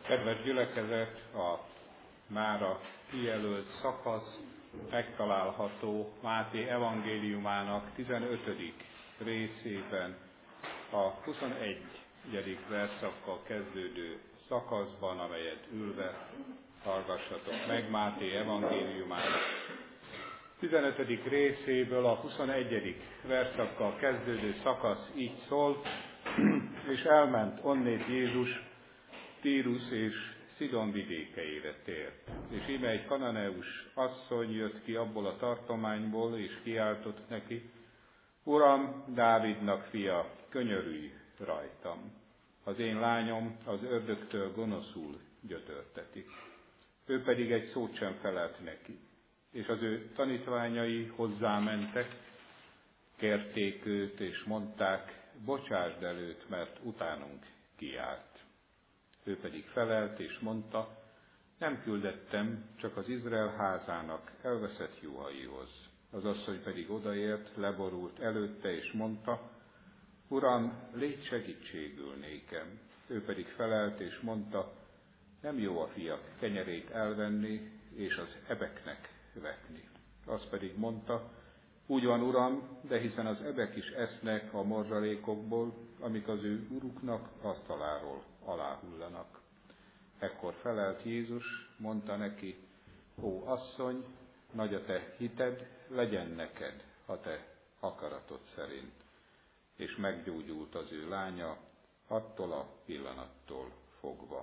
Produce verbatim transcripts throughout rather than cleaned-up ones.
Kedves gyülekezet, a mára kijelölt szakasz megtalálható Máté evangéliumának tizenötödik részében, a huszonegyedik verszakkal kezdődő szakaszban, amelyet ülve hallgassatok meg. Máté evangéliumának tizenötödik részéből a huszonegyedik verszakkal kezdődő szakasz így szól: és elment onnét Jézus Tírus és Szidon vidékeire tért. És íme egy kananeus asszony jött ki abból a tartományból, és kiáltott neki: Uram, Dávidnak fia, könyörülj rajtam! Az én lányom az ördögtől gonoszul gyötörtetik. Ő pedig egy szót sem felelt neki. És az ő tanítványai hozzámentek, kérték őt, és mondták: bocsásd el őt, mert utánunk kiált. Ő pedig felelt, és mondta: nem küldettem, csak az Izrael házának elveszett juhaihoz. Az asszony pedig odaért, leborult előtte, és mondta: Uram, légy segítségül nékem. Ő pedig felelt, és mondta: nem jó a fiak kenyerét elvenni, és az ebeknek vetni. Az pedig mondta: úgy van, Uram, de hiszen az ebek is esznek a morzsalékokból, amik az ő uruknak asztaláról aláhullanak. Ekkor felelt Jézus, mondta neki: ó asszony, nagy a te hited, legyen neked a te akaratod szerint. És meggyógyult az ő lánya attól a pillanattól fogva.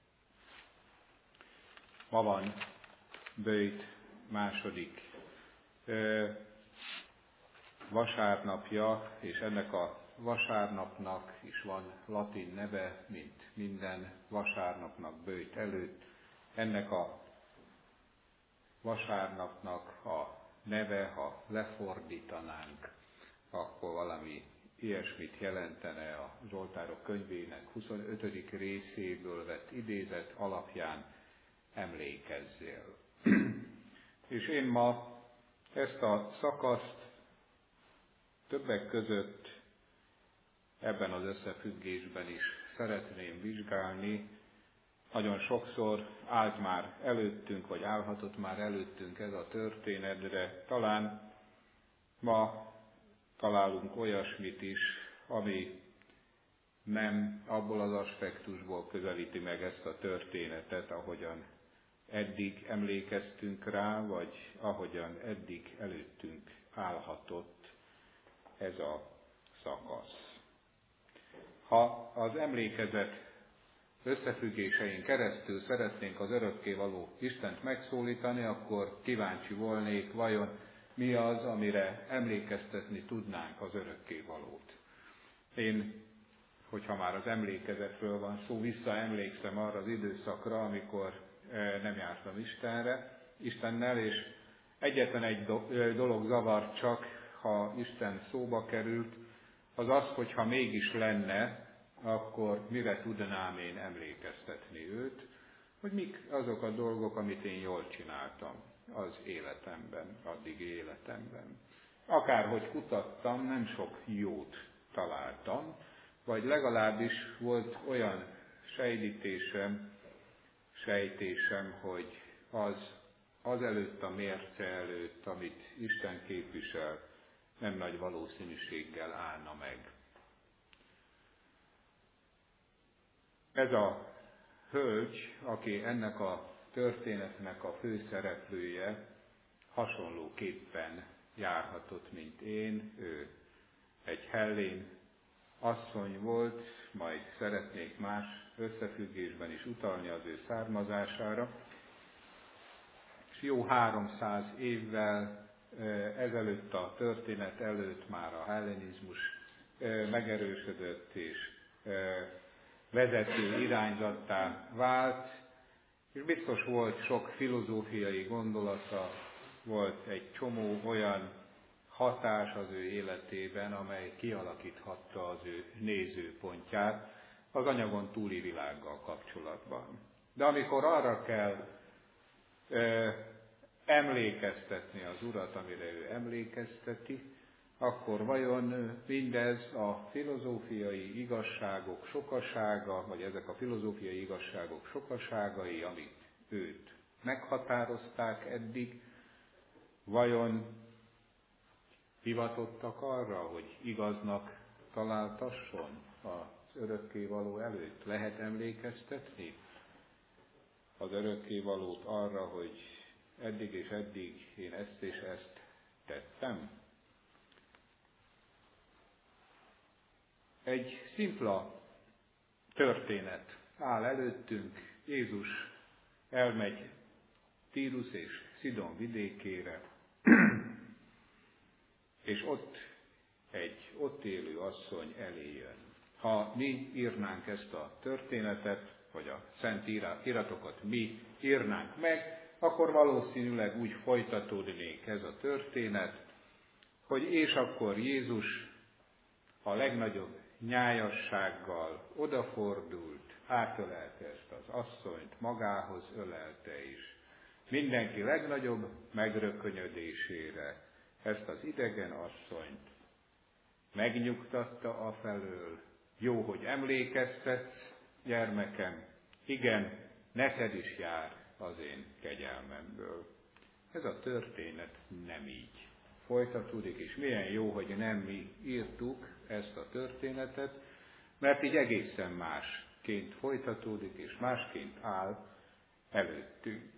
Ma van böjt második ö, vasárnapja, és ennek a vasárnapnak is van latin neve, mint minden vasárnapnak böjt előtt. Ennek a vasárnapnak a neve, ha lefordítanánk, akkor valami ilyesmit jelentene a Zsoltárok könyvének huszonötödik részéből vett idézet alapján: emlékezzél. És én ma ezt a szakaszt többek között ebben az összefüggésben is szeretném vizsgálni. Nagyon sokszor állt már előttünk, vagy állhatott már előttünk ez a történet, de talán ma találunk olyasmit is, ami nem abból az aspektusból közelíti meg ezt a történetet, ahogyan eddig emlékeztünk rá, vagy ahogyan eddig előttünk állhatott ez a szakasz. Ha az emlékezet összefüggésein keresztül szeretnénk az örökkévaló Istent megszólítani, akkor kíváncsi volnék, vajon mi az, amire emlékeztetni tudnánk az örökkévalót. Én, hogyha már az emlékezetről van szó, visszaemlékszem arra az időszakra, amikor nem jártam Istenre, Istennel, és egyetlen egy dolog zavart csak, ha Isten szóba került, az az, hogyha mégis lenne, akkor mire tudnám én emlékeztetni őt, hogy mik azok a dolgok, amit én jól csináltam az életemben, addigi életemben. Akárhogy kutattam, nem sok jót találtam, vagy legalábbis volt olyan sejtítésem, sejtésem, hogy az azelőtt a mérce előtt, amit Isten képvisel, nem nagy valószínűséggel állna meg. Ez a hölgy, aki ennek a történetnek a főszereplője, hasonlóképpen járhatott, mint én. Ő egy hellén asszony volt, majd szeretnék más összefüggésben is utalni az ő származására. És jó háromszáz évvel ezelőtt, a történet előtt már a hellenizmus megerősödött és vezető irányzattá vált, és biztos volt sok filozófiai gondolata, volt egy csomó olyan hatás az ő életében, amely kialakíthatta az ő nézőpontját az anyagon túli világgal kapcsolatban. De amikor arra kell ö, emlékeztetni az Urat, amire ő emlékezteti, akkor vajon mindez a filozófiai igazságok sokasága, vagy ezek a filozófiai igazságok sokaságai, amik őt meghatározták eddig, vajon hivatottak arra, hogy igaznak találtasson az örökkévaló előtt? Lehet emlékeztetni az örökkévalót arra, hogy eddig és eddig én ezt és ezt tettem? Egy szimpla történet áll előttünk. Jézus elmegy Tírus és Szidon vidékére, és ott egy ott élő asszony elé jön. Ha mi írnánk ezt a történetet, vagy a szent iratokat mi írnánk meg, akkor valószínűleg úgy folytatódnék ez a történet, hogy és akkor Jézus a legnagyobb nyájassággal odafordult, átölelte ezt az asszonyt, magához ölelte is. Mindenki legnagyobb megrökönyödésére ezt az idegen asszonyt megnyugtatta afelől: jó, hogy emlékeztetsz, gyermekem, igen, neked is jár az én kegyelmemből. Ez a történet nem így folytatódik, és milyen jó, hogy nem mi írtuk ezt a történetet, mert így egészen másként folytatódik, és másként áll előttünk.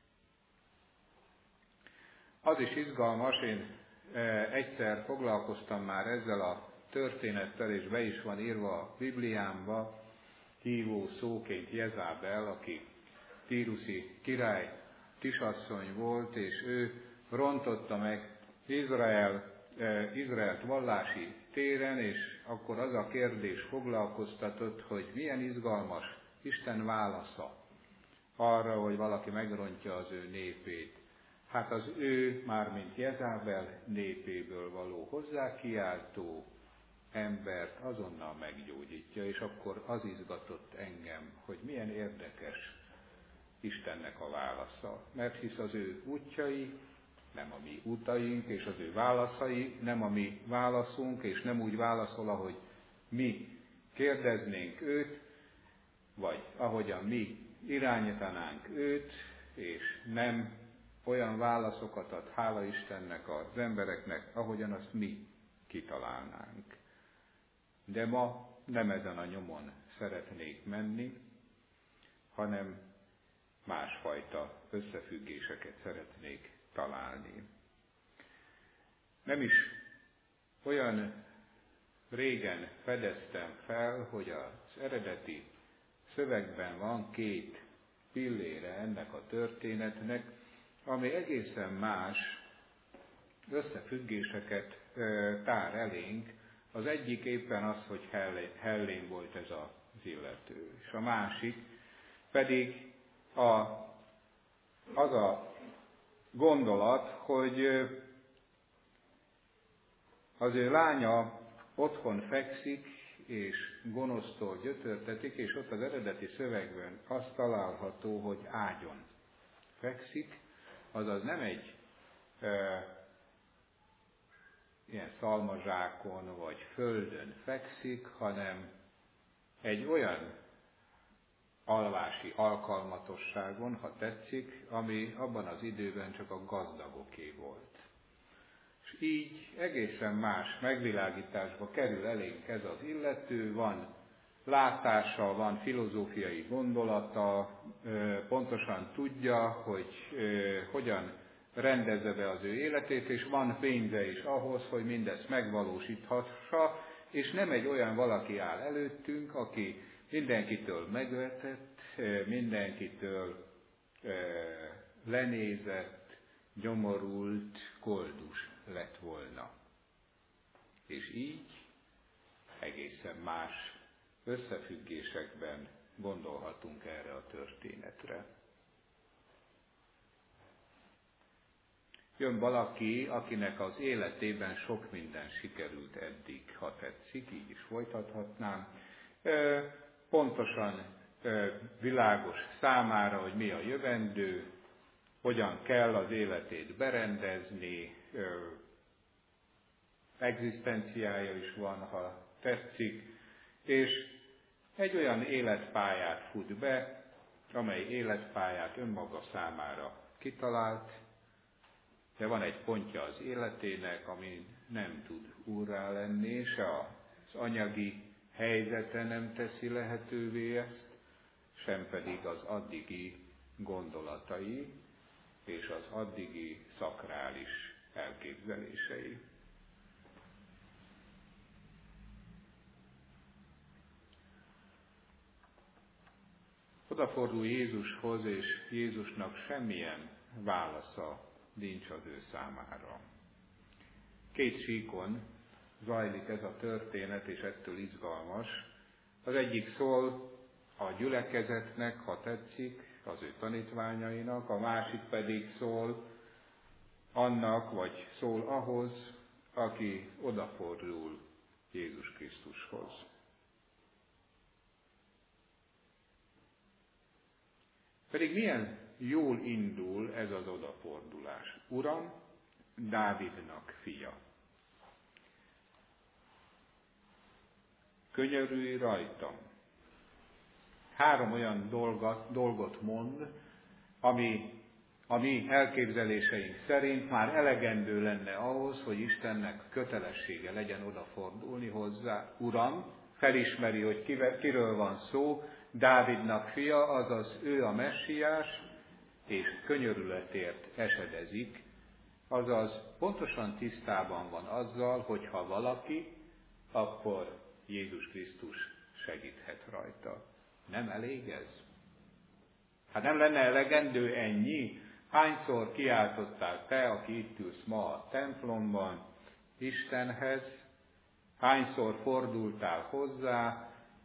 Az is izgalmas, én egyszer foglalkoztam már ezzel a történettel, és be is van írva a Bibliámba, hívó szóként Jezábel, aki tíruszi király kisasszony volt, és ő rontotta meg Izrael, Izraelt vallási téren, és akkor az a kérdés foglalkoztatott, hogy milyen izgalmas Isten válasza arra, hogy valaki megrontja az ő népét. Hát az ő, mármint Jezábel népéből való hozzákiáltó embert azonnal meggyógyítja, és akkor az izgatott engem, hogy milyen érdekes Istennek a válasza. Mert hisz az ő útjai nem a mi utaink, és az ő válaszai nem a mi válaszunk, és nem úgy válaszol, ahogy mi kérdeznénk őt, vagy ahogyan mi irányítanánk őt, és nem olyan válaszokat ad, hála Istennek, az embereknek, ahogyan azt mi kitalálnánk. De ma nem ezen a nyomon szeretnék menni, hanem másfajta összefüggéseket szeretnék találni. Nem is olyan régen fedeztem fel, hogy az eredeti szövegben van két pillére ennek a történetnek, ami egészen más összefüggéseket tár elénk. Az egyik éppen az, hogy Hellén volt ez az illető, és a másik pedig a, az a gondolat, hogy az ő lánya otthon fekszik, és gonosztól gyötörtetik, és ott az eredeti szövegben azt található, hogy ágyon fekszik, azaz nem egy e, ilyen szalmazsákon vagy földön fekszik, hanem egy olyan alvási alkalmatosságon, ha tetszik, ami abban az időben csak a gazdagoké volt. És így egészen más megvilágításba kerül elénk ez az illető, van látása, van filozófiai gondolata, pontosan tudja, hogy hogyan rendezze be az ő életét, és van pénze is ahhoz, hogy mindezt megvalósíthassa, és nem egy olyan valaki áll előttünk, aki mindenkitől megvetett, mindenkitől lenézett, gyomorult, koldus lett volna. És így egészen más összefüggésekben gondolhatunk erre a történetre. Jön valaki, akinek az életében sok minden sikerült eddig, ha tetszik, így is folytathatnám. Pontosan világos számára, hogy mi a jövendő, hogyan kell az életét berendezni, egzisztenciája is van, ha tetszik, és egy olyan életpályát fut be, amely életpályát önmaga számára kitalált, de van egy pontja az életének, ami nem tud úrrá lenni, se az anyagi helyzete nem teszi lehetővé ezt, sem pedig az addigi gondolatai és az addigi szakrális elképzelései. Odafordul Jézushoz, és Jézusnak semmilyen válasza nincs az ő számára. Két síkon zajlik ez a történet, és ettől izgalmas. Az egyik szól a gyülekezetnek, ha tetszik, az ő tanítványainak, a másik pedig szól annak, vagy szól ahhoz, aki odafordul Jézus Krisztushoz. Pedig milyen jól indul ez az odafordulás. Uram, Dávidnak fia. Könyörülj rajtam. Három olyan dolgot, dolgot mond, ami a mi elképzeléseink szerint már elegendő lenne ahhoz, hogy Istennek kötelessége legyen odafordulni hozzá. Uram, felismeri, hogy kivel, kiről van szó, Dávidnak fia, azaz ő a messiás, és könyörületért esedezik, azaz pontosan tisztában van azzal, hogy ha valaki, akkor Jézus Krisztus segíthet rajta. Nem elég ez? Hát nem lenne elegendő ennyi? Hányszor kiáltottál te, aki itt ülsz ma a templomban, Istenhez? Hányszor fordultál hozzá?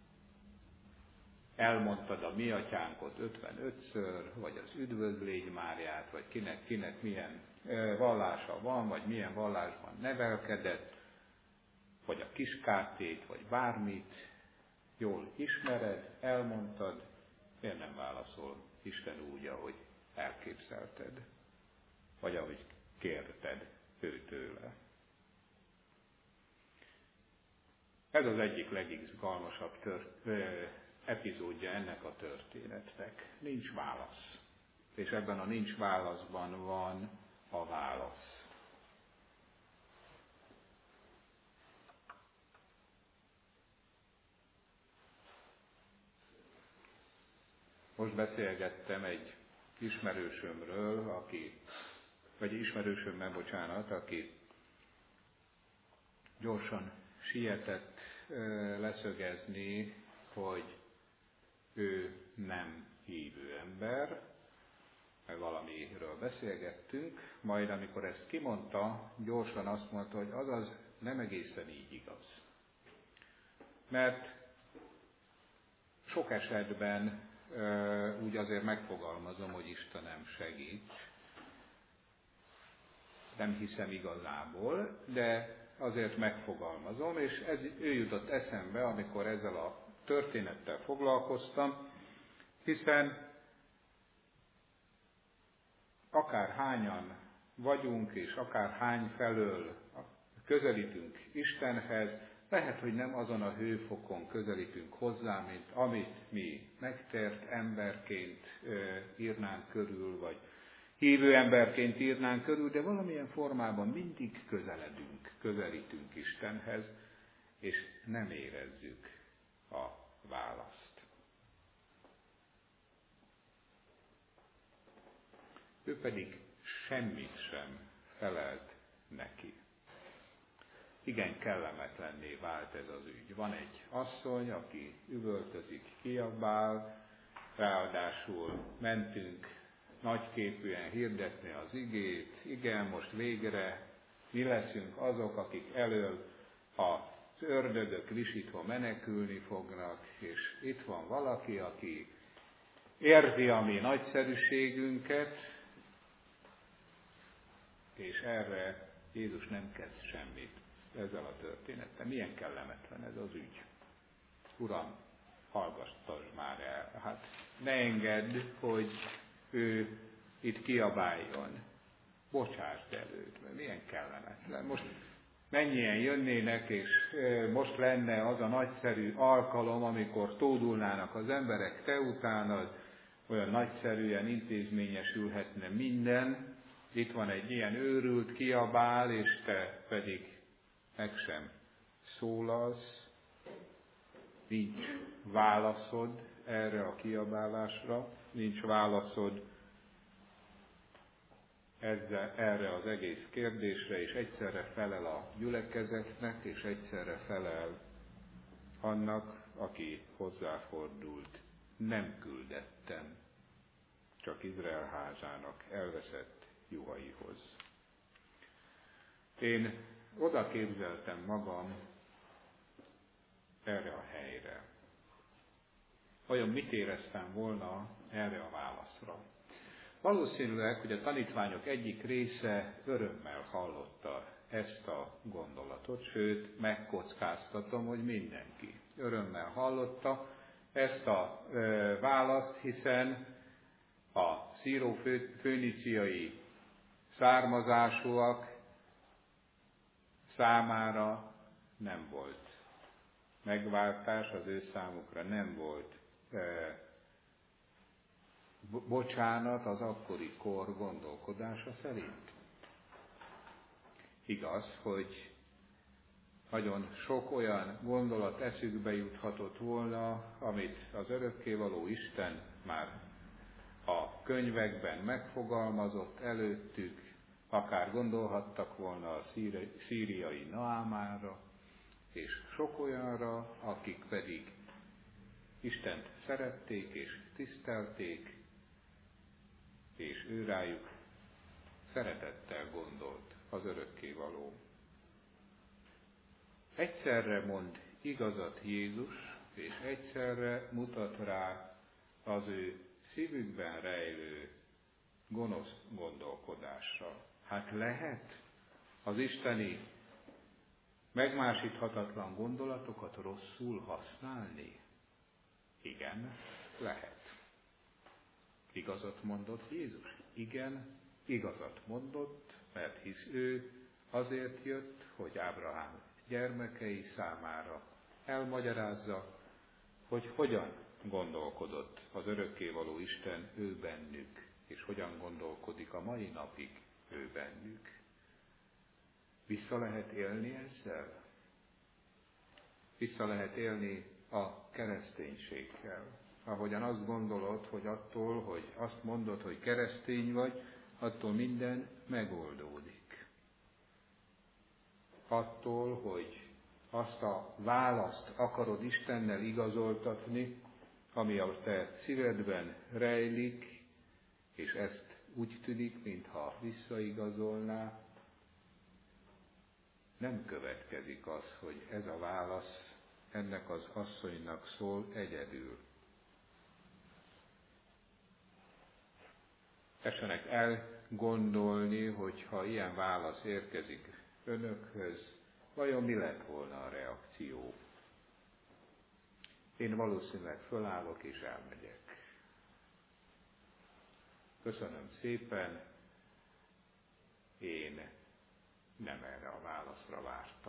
Elmondtad a mi atyánkot ötvenötször, vagy az üdvözlégy Máriát, vagy kinek, kinek milyen vallása van, vagy milyen vallásban nevelkedett, vagy a kiskártét, vagy bármit, jól ismered, elmondtad, miért nem válaszol Isten úgy, ahogy elképzelted, vagy ahogy kérted ő tőle. Ez az egyik legizgalmasabb tört, epizódja ennek a történetnek. Nincs válasz. És ebben a nincs válaszban van a válasz. Most beszélgettem egy ismerősömről, aki, vagy ismerősömmel, bocsánat, aki gyorsan sietett leszögezni, hogy ő nem hívő ember, mert valamiről beszélgettünk, majd amikor ezt kimondta, gyorsan azt mondta, hogy azaz nem egészen így igaz. Mert sok esetben úgy azért megfogalmazom, hogy Istenem segít. Nem hiszem igazából, de azért megfogalmazom, és ez, ő jutott eszembe, amikor ezzel a történettel foglalkoztam, hiszen akár hányan vagyunk, és akár hány felől közelítünk Istenhez, lehet, hogy nem azon a hőfokon közelítünk hozzá, mint amit mi megtért emberként írnánk körül, vagy hívő emberként írnánk körül, de valamilyen formában mindig közeledünk, közelítünk Istenhez, és nem érezzük a választ. Ő pedig semmit sem felelt neki. Igen, kellemetlenné vált ez az ügy. Van egy asszony, aki üvöltözik, kiabál, ráadásul mentünk nagyképűen hirdetni az igét. Igen, most végre mi leszünk azok, akik elől az ördögök visítva menekülni fognak, és itt van valaki, aki érzi a mi nagyszerűségünket, és erre Jézus nem kezd semmit ezzel a történettel. Milyen kellemetlen ez az ügy. Uram, hallgassd már el. Hát ne engedd, hogy ő itt kiabáljon. Bocsásd előtt, mert milyen kellemetlen. Most mennyien jönnének, és most lenne az a nagyszerű alkalom, amikor tódulnának az emberek te utánad, olyan nagyszerűen intézményesülhetne minden. Itt van egy ilyen őrült, kiabál, és te pedig meg sem szólalsz, nincs válaszod erre a kiabálásra, nincs válaszod ezzel, erre az egész kérdésre, és egyszerre felel a gyülekezetnek, és egyszerre felel annak, aki hozzáfordult. Nem küldettem, csak Izrael házának elveszett juhaihoz. Én oda képzeltem magam erre a helyre. Vajon mit éreztem volna erre a válaszra? Valószínűleg, hogy a tanítványok egyik része örömmel hallotta ezt a gondolatot, sőt, megkockáztatom, hogy mindenki örömmel hallotta ezt a e, választ, hiszen a szíró-föníciai származásúak számára nem volt megváltás, az ő számukra nem volt e, bocsánat az akkori kor gondolkodása szerint. Igaz, hogy nagyon sok olyan gondolat eszükbe juthatott volna, amit az örökkévaló Isten már a könyvekben megfogalmazott előttük, akár gondolhattak volna a szíriai Naámára, és sok olyanra, akik pedig Istent szerették és tisztelték, és ő rájuk szeretettel gondolt az örökkévaló. Egyszerre mond igazat Jézus, és egyszerre mutat rá az ő szívükben rejlő gonosz gondolkodásra. Hát lehet az isteni megmásíthatatlan gondolatokat rosszul használni? Igen, lehet. Igazat mondott Jézus? Igen, igazat mondott, mert hisz ő azért jött, hogy Ábrahám gyermekei számára elmagyarázza, hogy hogyan gondolkodott az örökkévaló Isten ő bennük, és hogyan gondolkodik a mai napig ő bennük. Vissza lehet élni ezzel? Vissza lehet élni a kereszténységgel. Ahogyan azt gondolod, hogy attól, hogy azt mondod, hogy keresztény vagy, attól minden megoldódik. Attól, hogy azt a választ akarod Istennel igazoltatni, ami a te szívedben rejlik, és ezt úgy tűnik, mintha visszaigazolná, nem következik az, hogy ez a válasz ennek az asszonynak szól egyedül. Essenek elgondolni, hogyha ilyen válasz érkezik önökhöz, vajon mi lett volna a reakció? Én valószínűleg fölállok és elmegyek. Köszönöm szépen, én nem erre a válaszra vártam.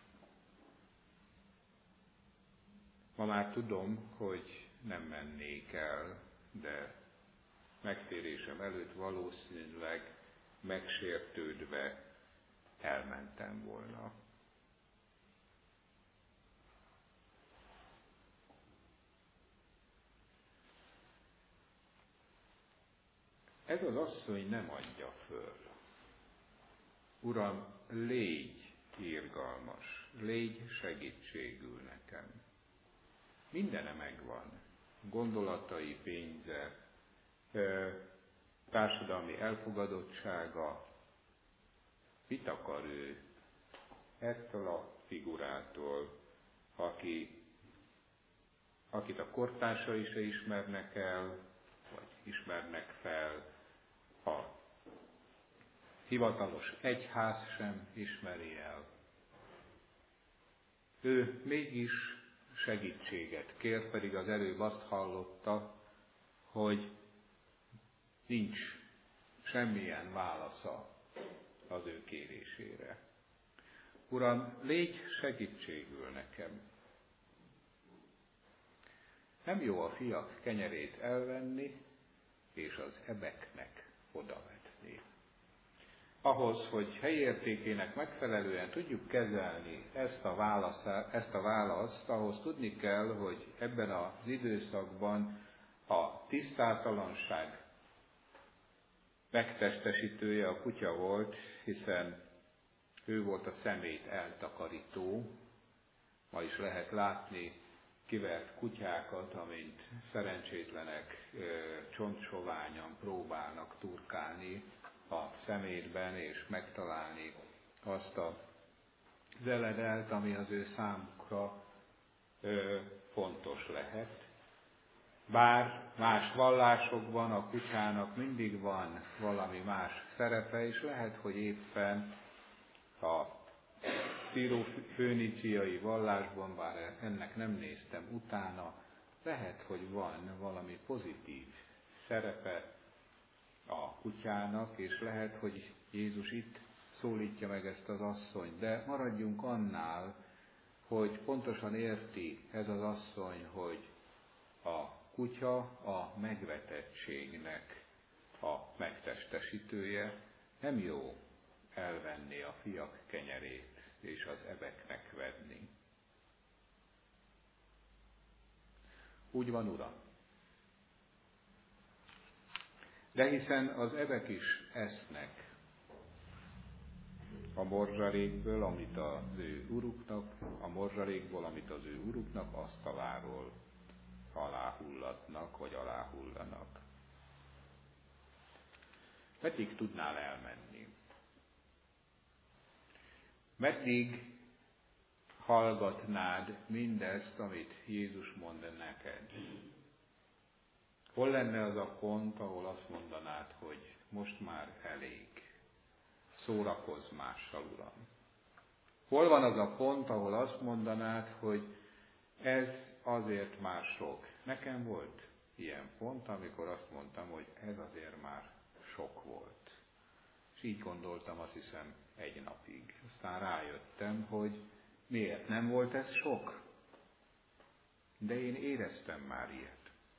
Ma már tudom, hogy nem mennék el, de megtérésem előtt valószínűleg megsértődve elmentem volna. Ez az asszony nem adja föl. Uram, légy irgalmas, légy segítségül nekem. Mindene megvan. Gondolatai, pénze, társadalmi elfogadottsága. Mit akar ő ettől a figurától, aki, akit a kortársai se ismernek el, vagy ismernek fel, a hivatalos egyház sem ismeri el. Ő mégis segítséget kér, pedig az előbb azt hallotta, hogy nincs semmilyen válasza az ő kérésére. Uram, légy segítségül nekem. Nem jó a fiak kenyerét elvenni, és az ebeknek odavetni. Ahhoz, hogy helyi értékének megfelelően tudjuk kezelni ezt a, válasz, ezt a választ, ahhoz tudni kell, hogy ebben az időszakban a tisztátalanság megtestesítője a kutya volt, hiszen ő volt a szemét eltakarító. Ma is lehet látni kivert kutyákat, amint szerencsétlenek csontsoványan próbálnak turkálni a szemétben, és megtalálni azt a zeledelt, ami az ő számukra ö, fontos lehet. Bár más vallásokban a kutyának mindig van valami más szerepe, és lehet, hogy éppen a szírófőniciai vallásban, bár ennek nem néztem utána, lehet, hogy van valami pozitív szerepe a kutyának, és lehet, hogy Jézus itt szólítja meg ezt az asszonyt, de maradjunk annál, hogy pontosan érti ez az asszony, hogy a kutya a megvetettségnek a megtestesítője. Nem jó elvenni a fiak kenyerét és az ebeknek vedni. Úgy van, Uram. De hiszen az ebek is esznek a morzsarékből, amit az ő uruknak, a morzsarékból, amit az ő uruknak asztaláról aláhullatnak, vagy aláhullanak. Meddig tudnál elmenni? Meddig hallgatnád mindezt, amit Jézus mond neked? Hol lenne az a pont, ahol azt mondanád, hogy most már elég, szórakozz mással, Uram? Hol van az a pont, ahol azt mondanád, hogy ez azért már sok? Nekem volt ilyen pont, amikor azt mondtam, hogy ez azért már sok volt. És így gondoltam, azt hiszem, egy napig. Aztán rájöttem, hogy miért nem volt ez sok? De én éreztem már ilyet.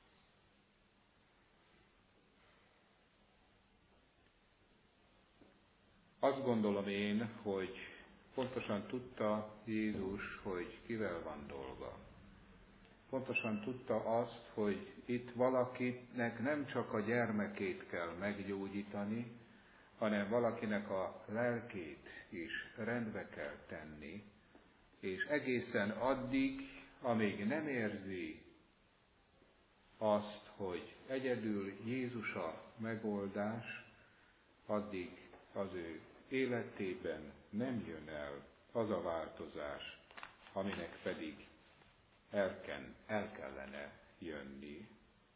Azt gondolom én, hogy pontosan tudta Jézus, hogy kivel van dolga. Pontosan tudta azt, hogy itt valakinek nem csak a gyermekét kell meggyógyítani, hanem valakinek a lelkét is rendbe kell tenni, és egészen addig, amíg nem érzi azt, hogy egyedül Jézus a megoldás, addig az ő életében nem jön el az a változás, aminek pedig el, kell, el kellene jönni.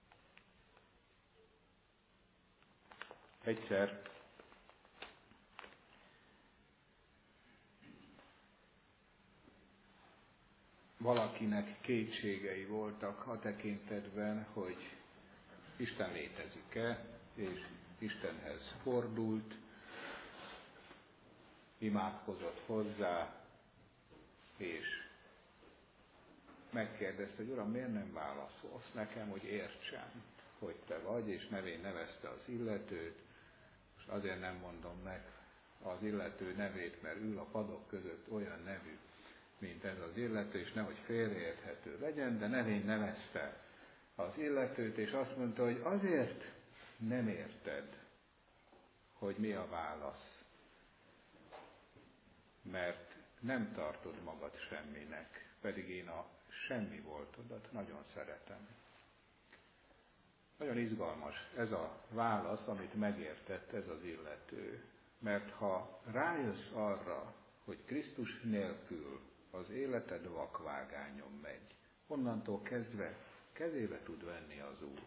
Egyszer valakinek kétségei voltak a tekintetben, hogy Isten létezik-e, és Istenhez fordult, imádkozott hozzá, és megkérdezte, hogy Uram, miért nem válaszolsz nekem, hogy értsem, hogy te vagy, és nevén nevezte az illetőt. Most azért nem mondom meg az illető nevét, mert ül a padok között olyan nevű, mint ez az illető, és nehogy félreérthető legyen, de nevén nevezte az illetőt, és azt mondta, hogy azért nem érted, hogy mi a válasz, mert nem tartod magad semminek, pedig én a semmi voltodat nagyon szeretem. Nagyon izgalmas ez a válasz, amit megértett ez az illető. Mert ha rájössz arra, hogy Krisztus nélkül az életed vakvágányon megy, onnantól kezdve kezébe tud venni az Úr.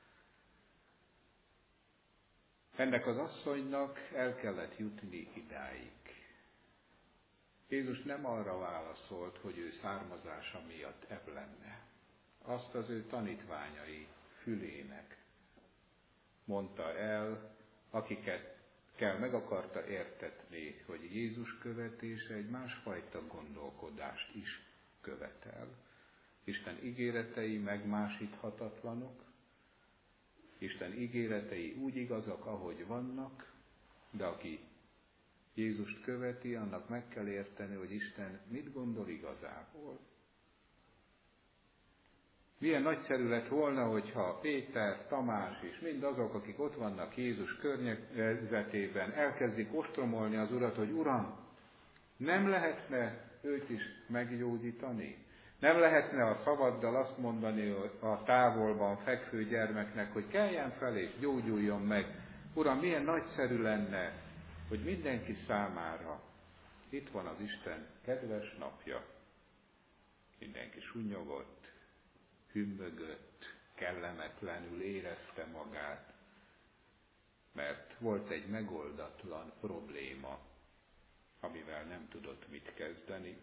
Ennek az asszonynak el kellett jutni idáig. Jézus nem arra válaszolt, hogy ő származása miatt ebb lenne. Azt az ő tanítványai fülének mondta el, akiket kell, meg akarta értetni, hogy Jézus követése egy másfajta gondolkodást is követel. Isten ígéretei megmásíthatatlanok, Isten ígéretei úgy igazak, ahogy vannak, de aki Jézust követi, annak meg kell érteni, hogy Isten mit gondol igazából. Milyen nagyszerű lett volna, hogyha Péter, Tamás és mindazok, akik ott vannak Jézus környezetében, elkezdik ostromolni az Urat, hogy Uram, nem lehetne őt is meggyógyítani? Nem lehetne a szavaddal azt mondani a távolban fekvő gyermeknek, hogy keljen fel és gyógyuljon meg. Uram, milyen nagyszerű lenne, hogy mindenki számára itt van az Isten kedves napja. Mindenki sunnyogott, hümmögött, kellemetlenül érezte magát, mert volt egy megoldatlan probléma, amivel nem tudott mit kezdeni.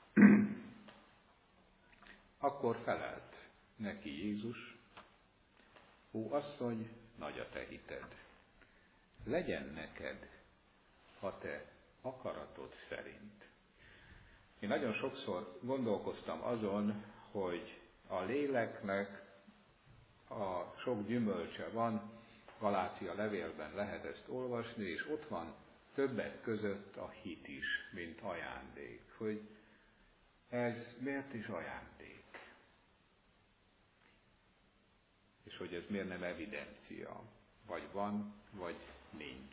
Akkor felelt neki Jézus: ó, asszony, nagy a te hited. Legyen neked a te akaratod szerint. Én nagyon sokszor gondolkoztam azon, hogy a léleknek a sok gyümölcse van, Galácia levélben lehet ezt olvasni, és ott van többek között a hit is, mint ajándék. Hogy ez miért is ajándék? És hogy ez miért nem evidencia? Vagy van, vagy nincs.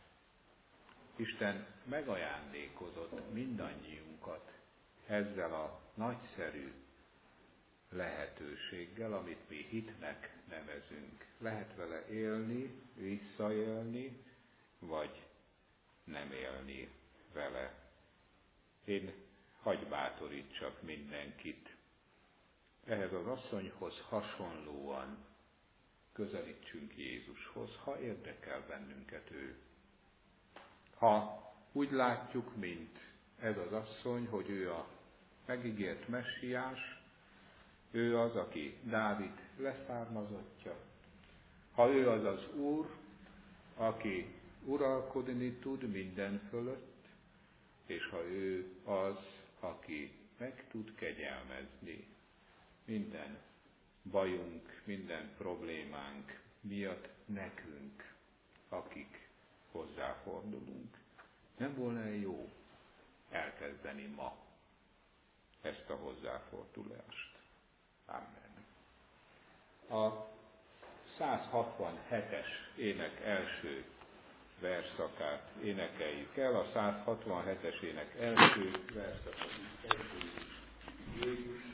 Isten megajándékozott mindannyiunkat ezzel a nagyszerű lehetőséggel, amit mi hitnek nevezünk. Lehet vele élni, visszaélni, vagy nem élni vele. Én hagy bátorítsak mindenkit. Ehhez az asszonyhoz hasonlóan közelítsünk Jézushoz, ha érdekel bennünket ő. Ha úgy látjuk, mint ez az asszony, hogy ő a megígért messiás, ő az, aki Dávid leszármazottja. Ha ő az az Úr, aki uralkodni tud minden fölött, és ha ő az, aki meg tud kegyelmezni minden bajunk, minden problémánk miatt nekünk, akik hozzáfordulunk. Nem volna jó elkezdeni ma ezt a hozzáfordulást? Amen. A száz hatvanhetes ének első versszakát énekeljük el. A száz hatvanhetes ének első versszakát Jézus